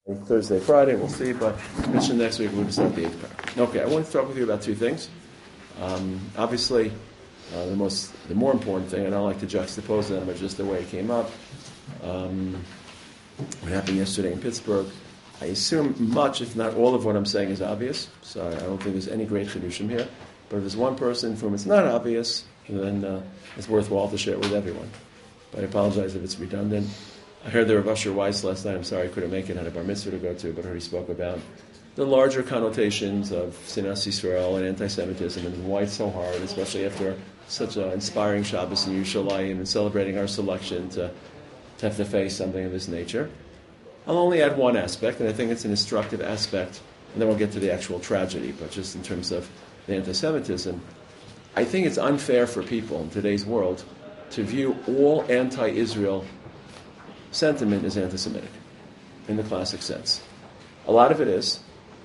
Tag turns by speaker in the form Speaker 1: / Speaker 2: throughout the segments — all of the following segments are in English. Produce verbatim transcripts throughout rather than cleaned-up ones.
Speaker 1: Thursday, Friday, we'll see, but mention next week we're going to start the eighth parak. Okay, I want to talk with you about two things. Um, obviously, uh, the most, the more important thing, I don't like to juxtapose them, but just the way it came up. Um, what happened yesterday in Pittsburgh, I assume much, if not all of what I'm saying is obvious, so I don't think there's any great chidushim here. But if there's one person for whom it's not obvious, then uh, it's worthwhile to share it with everyone. But I apologize if it's redundant. I heard the Rav Asher Weiss last night. I'm sorry I couldn't make it. I had a bar mitzvah to go to, but I heard he spoke about the larger connotations of Sinas Yisrael and anti-Semitism and why it's so hard, especially after such an inspiring Shabbos in Yerushalayim and celebrating our selection to, to have to face something of this nature. I'll only add one aspect, and I think it's an instructive aspect, and then we'll get to the actual tragedy, but just in terms of the anti-Semitism, I think it's unfair for people in today's world to view all anti-Israel sentiment is anti-Semitic, in the classic sense. A lot of it is.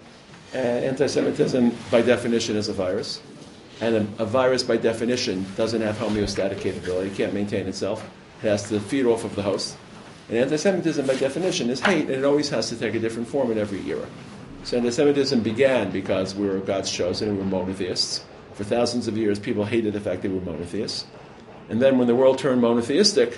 Speaker 1: And anti-Semitism, by definition, is a virus. And a, a virus, by definition, doesn't have homeostatic capability. It can't maintain itself. It has to feed off of the host. And anti-Semitism, by definition, is hate, and it always has to take a different form in every era. So anti-Semitism began because we were God's chosen and we were monotheists. For thousands of years, people hated the fact that we were monotheists. And then when the world turned monotheistic,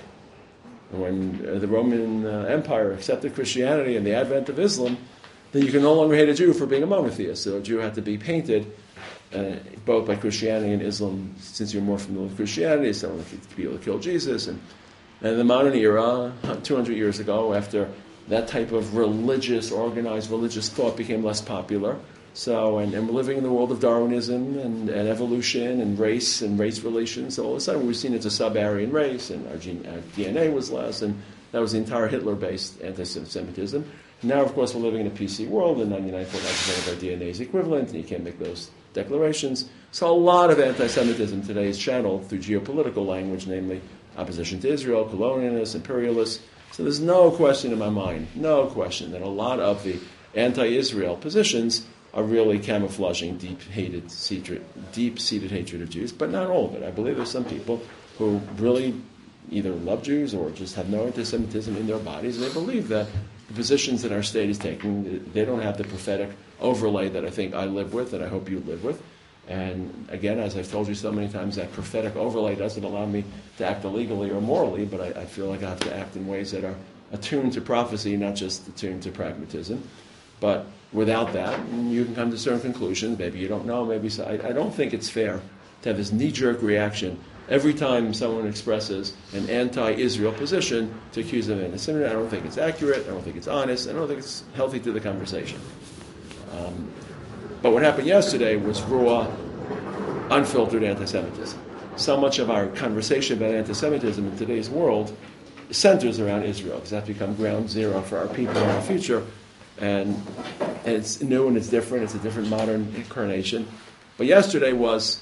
Speaker 1: when uh, the Roman uh, Empire accepted Christianity and the advent of Islam, then you can no longer hate a Jew for being a monotheist. So a Jew had to be painted uh, both by Christianity and Islam, since you're more familiar with Christianity, so people killed Jesus. And, and the modern era, two hundred years ago, after that type of religious, organized religious thought became less popular, so, and, and we're living in the world of Darwinism and, and evolution and race and race relations. So all of a sudden we've seen it's a sub-Aryan race, and our, gene, our D N A was less, and that was the entire Hitler-based anti-Semitism. Now, of course, we're living in a P C world, and ninety-nine point nine percent of our D N A is equivalent, and you can't make those declarations. So a lot of anti-Semitism today is channeled through geopolitical language, namely opposition to Israel, colonialists, imperialists. So there's no question in my mind, no question, that a lot of the anti-Israel positions are really camouflaging deep-hated, deep-seated hatred of Jews, but not all of it. I believe there's some people who really either love Jews or just have no anti-Semitism in their bodies, and they believe that the positions that our state is taking, they don't have the prophetic overlay that I think I live with, and I hope you live with. And again, as I've told you so many times, that prophetic overlay doesn't allow me to act illegally or morally, but I, I feel like I have to act in ways that are attuned to prophecy, not just attuned to pragmatism. But without that, you can come to certain conclusions. Maybe you don't know. Maybe so. I, I don't think it's fair to have this knee-jerk reaction every time someone expresses an anti-Israel position to accuse them of anti-Semitism. I don't think it's accurate. I don't think it's honest. I don't think it's healthy to the conversation. Um, but what happened yesterday was raw, unfiltered anti-Semitism. So much of our conversation about anti-Semitism in today's world centers around Israel, because that's become ground zero for our people and our future. And, and it's new and it's different. It's a different modern incarnation. But yesterday was,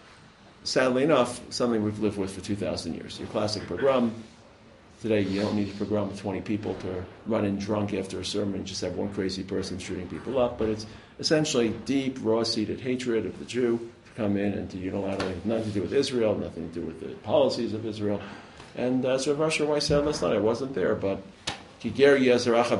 Speaker 1: sadly enough, something we've lived with for two thousand years. Your classic pogrom. Today you don't need a pogrom with twenty people to run in drunk after a sermon and just have one crazy person shooting people up. But it's essentially deep, raw-seated hatred of the Jew to come in and to unilaterally have nothing to do with Israel, nothing to do with the policies of Israel. And as Rav Asher Weiss said last night, I wasn't there, but that's our, I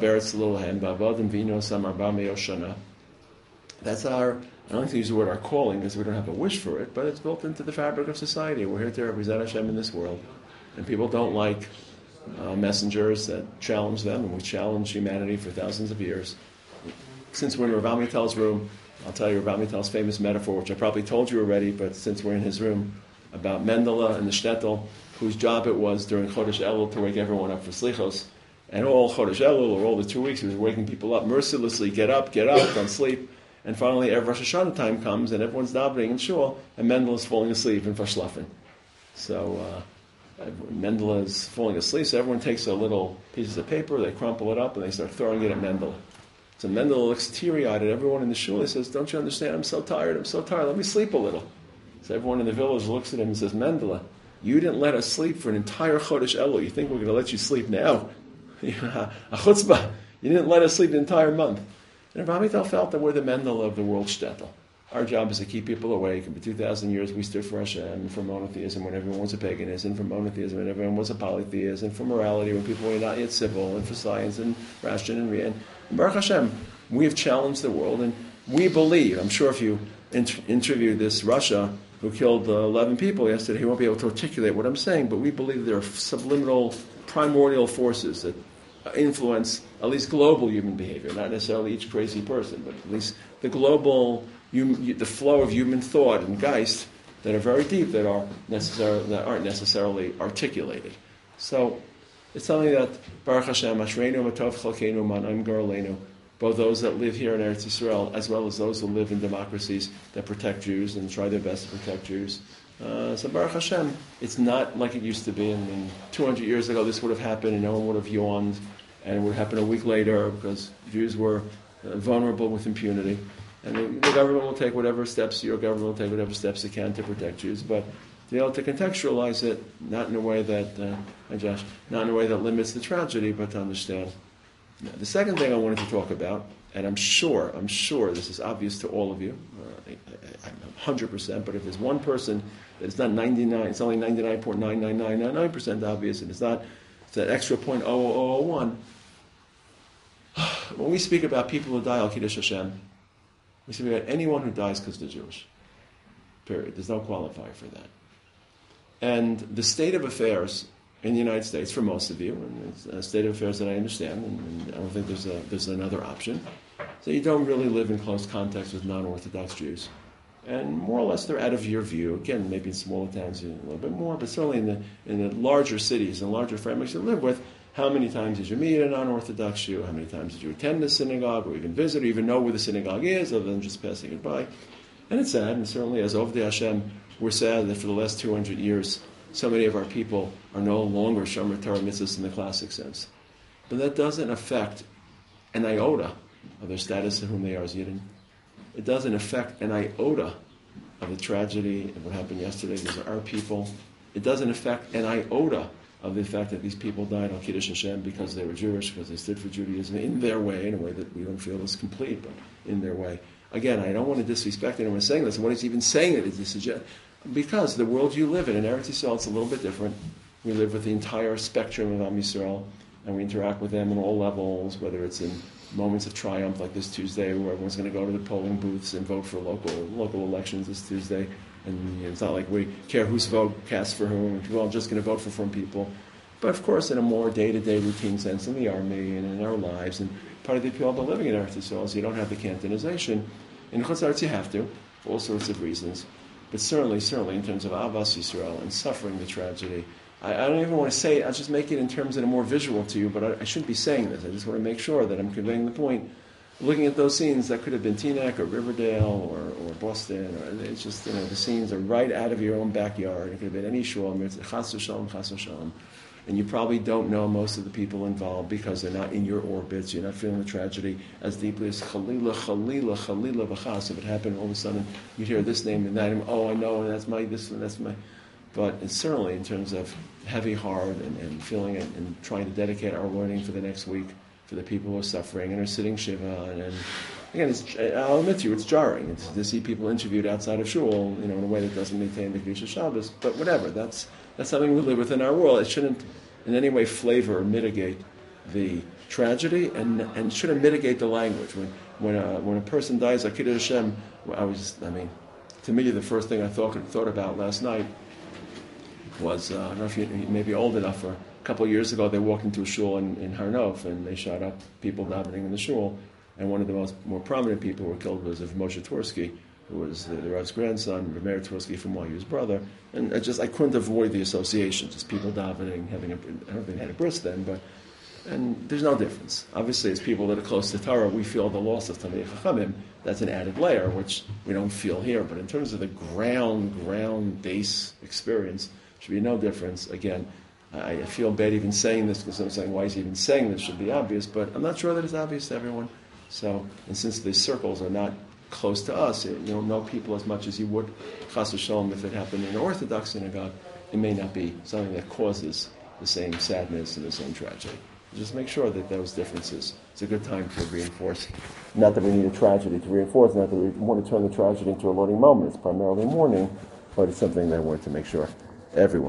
Speaker 1: don't think use the word our calling because we don't have a wish for it, but it's built into the fabric of society. We're here to represent Hashem in this world. And people don't like uh, messengers that challenge them, and we challenge humanity for thousands of years. Since we're in Rav Amital's room, I'll tell you Rav Amital's famous metaphor, which I probably told you already, but since we're in his room, about Mendele and the shtetl, whose job it was during Chodesh Elul to wake everyone up for Slichos. And all Chodesh Elul, or all the two weeks, he was waking people up mercilessly, get up, get up, don't sleep. And finally, every Rosh Hashanah time comes, and everyone's davening in shul, and Mendele is falling asleep in Verschlafen. So uh, Mendele is falling asleep, so everyone takes a little pieces of paper, they crumple it up, and they start throwing it at Mendele. So Mendele looks teary-eyed at everyone in the shul. He says, "Don't you understand? I'm so tired, I'm so tired. Let me sleep a little." So everyone in the village looks at him and says, "Mendele, you didn't let us sleep for an entire Chodesh Elul. You think we're going to let you sleep now? A chutzpah. You didn't let us sleep the entire month." And Rav Amital felt that we're the Mendele of the world shtetl. Our job is to keep people awake. And for two thousand years, we stood for Hashem, for monotheism when everyone was a paganism, for monotheism when everyone was a polytheist, and for morality when people were not yet civil, and for science and ration and Rian. And Baruch Hashem, we have challenged the world, and we believe, I'm sure if you int- interview this Russia who killed uh, eleven people yesterday, he won't be able to articulate what I'm saying, but we believe there are subliminal, primordial forces that influence at least global human behavior, not necessarily each crazy person, but at least the global, hum, the flow of human thought and geist that are very deep, that are necessarily that aren't necessarily articulated. So it's something that Baruch Hashem, Ashreinu Matov Chalkeinu Man'im Garaleinu, both those that live here in Eretz Yisrael, as well as those who live in democracies that protect Jews and try their best to protect Jews. Uh, so Baruch Hashem, it's not like it used to be. I mean, two hundred years ago, this would have happened, and no one would have yawned, and it would happen a week later because Jews were uh, vulnerable with impunity. And the, the government will take whatever steps, your government will take whatever steps it can to protect Jews, but to be able to contextualize it, not in a way that, uh, hi Josh, not in a way that limits the tragedy, but to understand. Now, the second thing I wanted to talk about, and I'm sure, I'm sure this is obvious to all of you, uh, I, I, I'm one hundred percent, but if there's one person that it's not ninety-nine, it's only ninety-nine point nine nine nine nine nine percent obvious, and it's not, it's that extra zero point zero zero zero one. When we speak about people who die al Kiddush Hashem, we speak about anyone who dies because they're Jewish. Period. There's no qualifier for that. And the state of affairs in the United States, for most of you, and it's a state of affairs that I understand, and, and I don't think there's a, there's another option, so you don't really live in close contact with non-Orthodox Jews. And more or less they're out of your view. Again, maybe in smaller towns a little bit more, but certainly in the in the larger cities and larger families you live with, how many times did you meet a non-Orthodox Jew? How many times did you attend the synagogue or even visit or even know where the synagogue is other than just passing it by? And it's sad, and certainly as Ovdei Hashem, we're sad that for the last two hundred years, so many of our people are no longer Shomer Torah mitzvahs in the classic sense. But that doesn't affect an iota of their status of whom they are as Yidden. It doesn't affect an iota of the tragedy of what happened yesterday. These are our people. It doesn't affect an iota of the fact that these people died on Kiddush Hashem because they were Jewish, because they stood for Judaism in their way, in a way that we don't feel is complete, but in their way. Again, I don't want to disrespect anyone saying this. What is even saying it is to suggest, because the world you live in, in Eretz Yisrael, it's a little bit different. We live with the entire spectrum of Am Yisrael, and we interact with them on all levels, whether it's in moments of triumph like this Tuesday, where everyone's going to go to the polling booths and vote for local local elections this Tuesday. And you know, it's not like we care whose vote casts for whom. We're all just going to vote for from people. But of course, in a more day-to-day routine sense, in the army and in our lives, and part of the appeal of living in Eretz Yisrael is you don't have the cantonization. In Chutz La'aretz you have to, for all sorts of reasons. But certainly, certainly, in terms of Avas Yisrael and suffering the tragedy, I, I don't even want to say it. I'll just make it in terms that are more visual to you, but I, I shouldn't be saying this. I just want to make sure that I'm conveying the point. Looking at those scenes, that could have been Teaneck or Riverdale or, or Boston. Or, it's just, you know, the scenes are right out of your own backyard. It could have been any shul. It's Chas v'shalom, Chas v'shalom. And you probably don't know most of the people involved because they're not in your orbits. You're not feeling the tragedy as deeply as Chalila, Chalila, Chalila v'chas. If it happened, all of a sudden you'd hear this name and that name. Oh, I know, and that's my this and that's my. But it's certainly in terms of heavy heart and, and feeling it and trying to dedicate our learning for the next week for the people who are suffering and are sitting shiva. And, and again, it's, I'll admit to you, it's jarring it's, to see people interviewed outside of shul, you know, in a way that doesn't maintain the Kedusha Shabbos. But whatever, that's that's something we live with in our world. It shouldn't in any way flavor or mitigate the tragedy, and and shouldn't mitigate the language. When when a, when a person dies, like Kiddush Hashem, I was, I mean, to me, the first thing I thought thought about last night was, uh, I don't know if you, you may be old enough, or a couple of years ago, they walked into a shul in, in Har Nof, and they shot up people davening in the shul, and one of the most more prominent people who were killed was of Moshe Tversky, who was the, the Rav's grandson, Meir Tversky from Wahyu's brother, and I just, I couldn't avoid the association, just people davening, having a, I don't think they had a bris then, but, and there's no difference. Obviously, as people that are close to Torah, we feel the loss of Talmidei Chachamim. That's an added layer, which we don't feel here, but in terms of the ground, ground base experience, should be no difference. Again, I feel bad even saying this because I'm saying, why is he even saying this? Should be obvious, but I'm not sure that it's obvious to everyone. So, and since the circles are not close to us, you don't know people as much as you would, Chas v'shalom, if it happened in an Orthodox synagogue, it may not be something that causes the same sadness and the same tragedy. Just make sure that those differences, it's a good time to reinforce. Not that we need a tragedy to reinforce, not that we want to turn the tragedy into a learning moment. It's primarily mourning, but it's something that I want to make sure everyone